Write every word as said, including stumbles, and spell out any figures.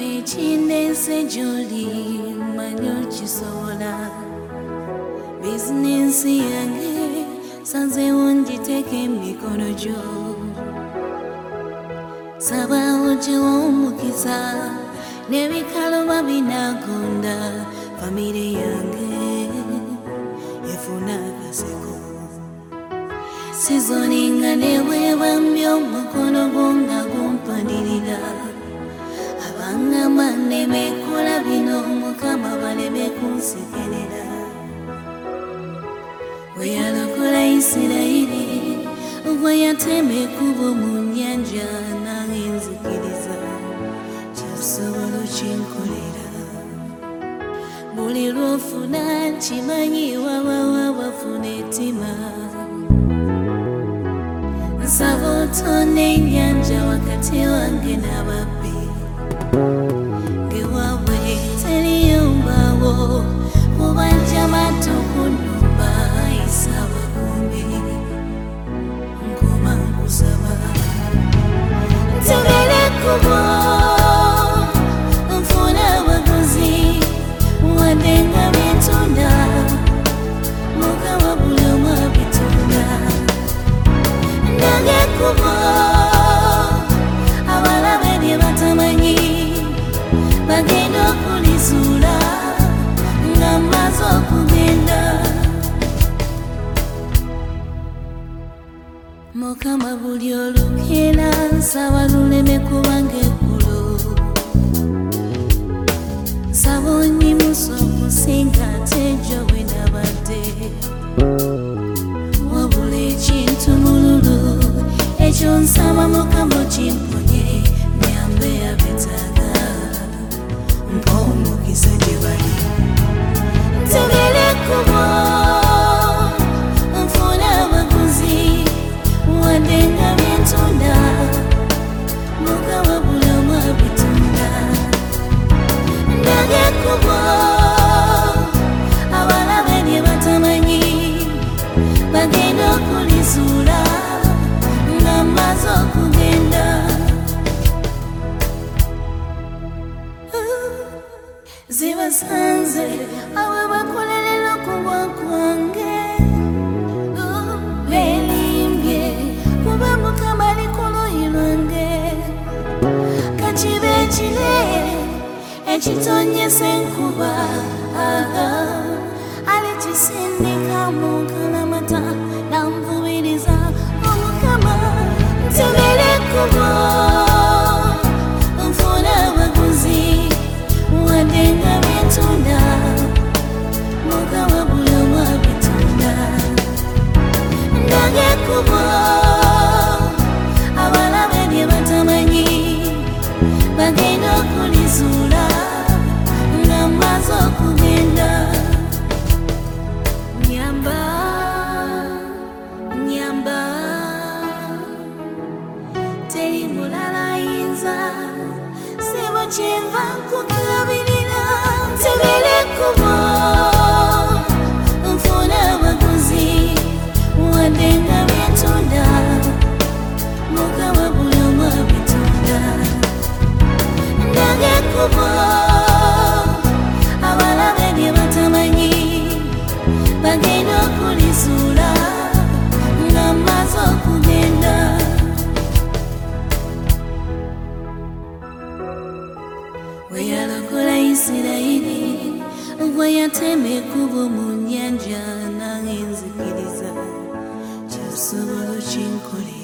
Chinese joli manyo chisola business yange sanze unjiteke mikono jo saba uje omukiza nebikalo babinagunda family yange yefuna kaseko sizoninga newe bambyo mukono gonga gumpandirira abanga mane mekola bino mukama bale mekunsekerera weyalokola Isirairi weyateme kubo mu nyanja nangenzikiriza kyasobola kinkolera buli lwofuna kimanyi wawawa bafuna etima nsaba otonde ennyanja wakati wange n'ababbi ngewaabwe teriyombawo kubanja mato kunumba isaba kumbi nkoma nkusaba ntebere kubo nfuna abaguzi wadde nga byentunda mukama buli omu abitunda nange kubo abalabe bye batamanyi bagenda okulizuula nga mmaze okugenda mukama buli olukera nsaba luleme kubanga eggulo nsaba onyimusa okusinga ate ejo bwe nabadde wabula ekintu mululu ekyo nsaba mukama okimponye nyambe abetaaga mpa omukisa gye bali ntebere kubo nfuna abaguzi wadde nga byentunda mukama buli omu abitunda nange kubo abalabe bye batamanyi bagenda okulizuula nga mmaze okugenda zibasanze awe bakolerera okugwa kwange belimbye kuba mukama ali ku luuyi lwange kakibe ekire ekitonyesa enkuba alikisindika mu nkalamata namvubiriza omukama ntebere kubo nfuna abaguzi wadde nga byentunda mukama buli omu abitunda nange kubo abalabe bye batamanyi bagenda okulizuula nga mmaze okugenda nyamba nyamba teri mulala ayinza sibo kyenva nkukirabirira ntebere kubo nfuna abaguzi wadde nga byentunda mukama buli omu abitunda nange kubo abalabe bye batamanyi bagenda okulizuula nga mmaze okugenda weyalokola Isirairi weyatema ekkubo mu nyanja nangenzikiriza kyasobola kinkolera